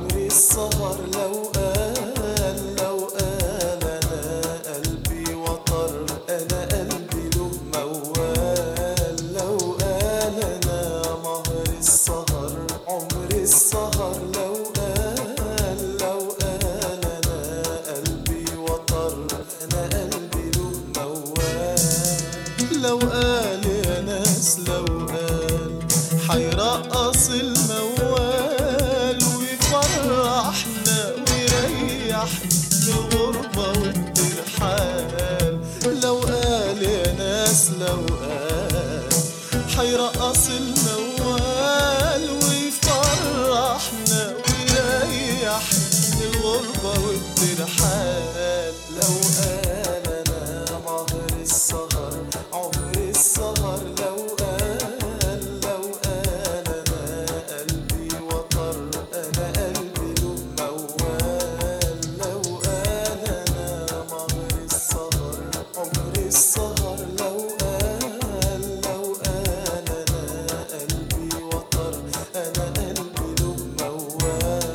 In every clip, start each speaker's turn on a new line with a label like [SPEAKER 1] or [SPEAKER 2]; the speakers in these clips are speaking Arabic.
[SPEAKER 1] عمري السهر لو قال أنا قلبي وطر، أنا قلبي له موال. لو قال أنا مهر السهر عمري السهر، لو قال أنا قلبي وطر، أنا قلبي له موال. لو قال يا ناس لو قال حيرقص الموال ويفرحنا ويريحنا من الغربة والترحال. لو قال يا ناس لو قال حيرقص الموال ويفرحنا ويريحنا من الغربة والترحال. لو قال أنا مهر السهر عمري السهر، لو قال أنا قلبي وطر، أنا قلبي له موال. لو قال أنا مهر السهر عمري السهر، لو قال أنا قلبي وطر، أنا قلبي له موال.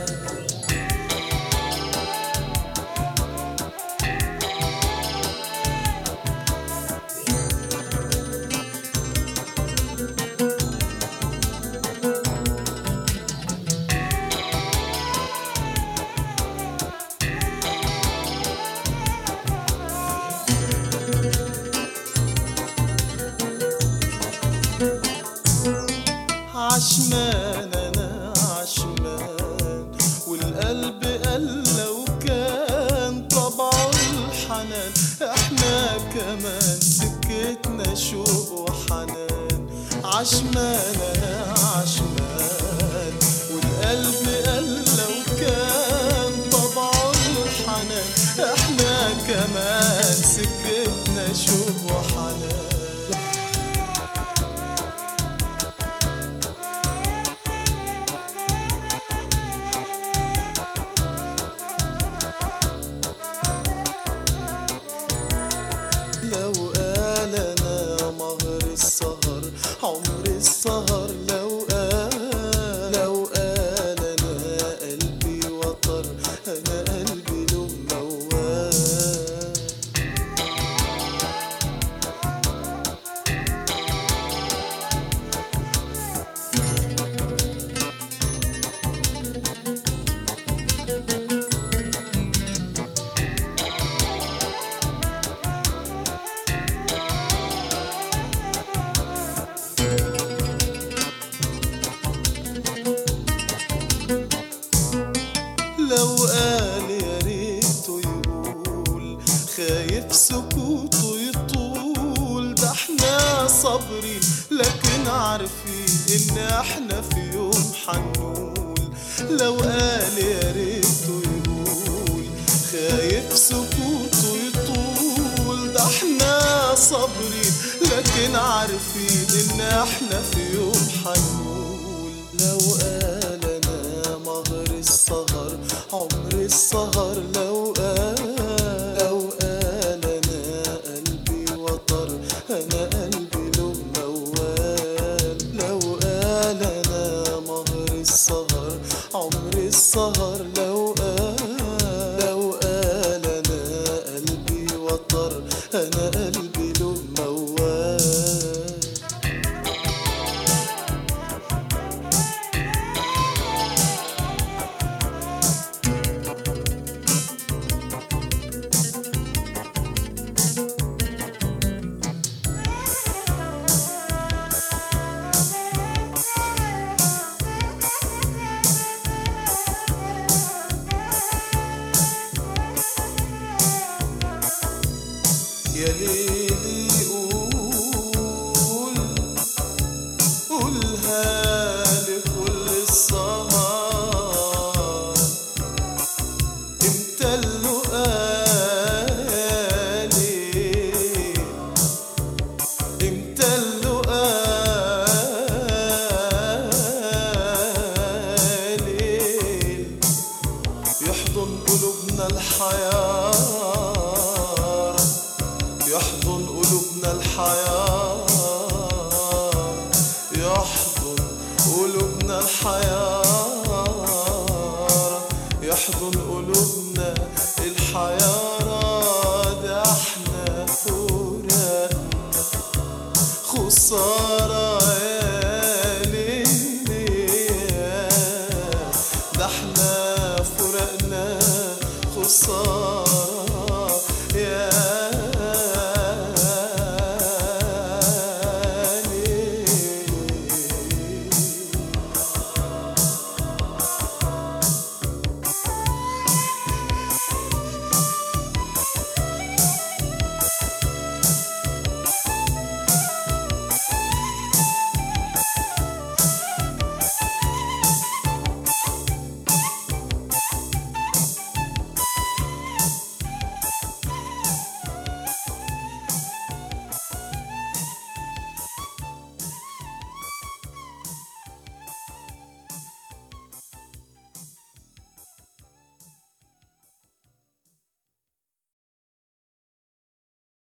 [SPEAKER 1] عشمان أنا عشمان والقلب قال لو كان طبعه الحنان، احنا كمان سكتنا شوق وحنان. عشمان أنا عشمان والقلب قال لو كان طبعه الحنان، احنا كمان سكتنا شوق وحنان. لو قال أنا مهر السهر عمري السهر، لو قال أنا قلبي وطر، أنا قلبي له موال. لو قال يا ريته يقول خايف سكوته يطول، ده احنا صابرين لكن عارفين ان احنا في يوم حنقول. لو قال يا ريته يقول خايف سكوته يطول، ده احنا صابرين لكن عارفين ان احنا في يوم حنقول. لو قال أنا مهر السهر عمري السهر، لو قال أنا قلبي وطر، أنا قلبي له موال. لو قال أنا مهر السهر عمري السهر، لو قال أنا قلبي وطر، أنا قلبي له موال. احضن قلوبنا الحياة